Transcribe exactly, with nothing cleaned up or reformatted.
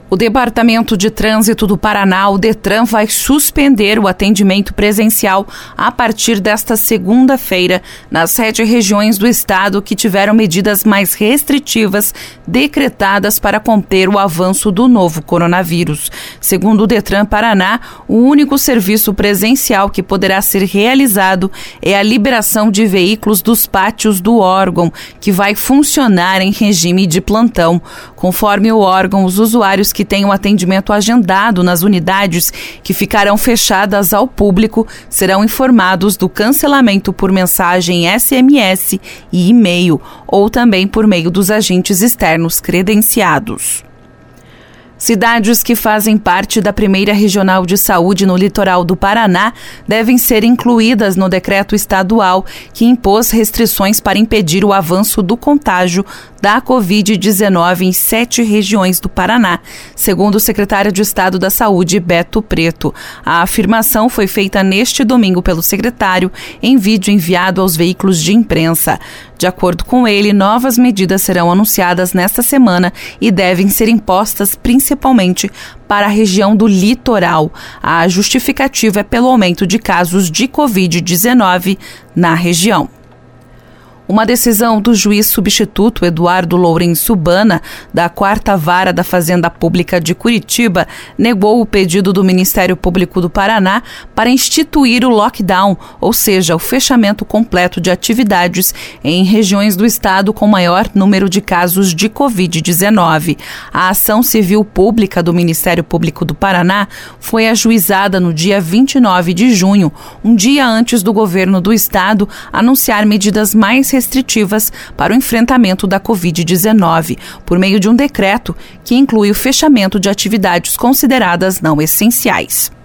O Departamento de Trânsito do Paraná, o DETRAN, vai suspender o atendimento presencial a partir desta segunda-feira nas sete regiões do estado que tiveram medidas mais restritivas decretadas para conter o avanço do novo coronavírus. Segundo o DETRAN Paraná, o único serviço presencial que poderá ser realizado é a liberação de veículos dos pátios do órgão, que vai funcionar em regime de plantão. Conforme o órgão, os usuários que tenham atendimento agendado nas unidades que ficarão fechadas ao público serão informados do cancelamento por mensagem S M S e e-mail, ou também por meio dos agentes externos credenciados. Cidades que fazem parte da primeira regional de saúde no litoral do Paraná devem ser incluídas no decreto estadual que impôs restrições para impedir o avanço do contágio da covid dezenove em sete regiões do Paraná, segundo o secretário de Estado da Saúde, Beto Preto. A afirmação foi feita neste domingo pelo secretário em vídeo enviado aos veículos de imprensa. De acordo com ele, novas medidas serão anunciadas nesta semana e devem ser impostas principalmente para a região do litoral. A justificativa é pelo aumento de casos de covid dezenove na região. Uma decisão do juiz substituto Eduardo Lourenço Bana, da quarta Vara da Fazenda Pública de Curitiba, negou o pedido do Ministério Público do Paraná para instituir o lockdown, ou seja, o fechamento completo de atividades em regiões do estado com maior número de casos de covid dezenove. A ação civil pública do Ministério Público do Paraná foi ajuizada no dia vinte e nove de junho, um dia antes do governo do estado anunciar medidas mais restritivas para o enfrentamento da covid dezenove, por meio de um decreto que inclui o fechamento de atividades consideradas não essenciais.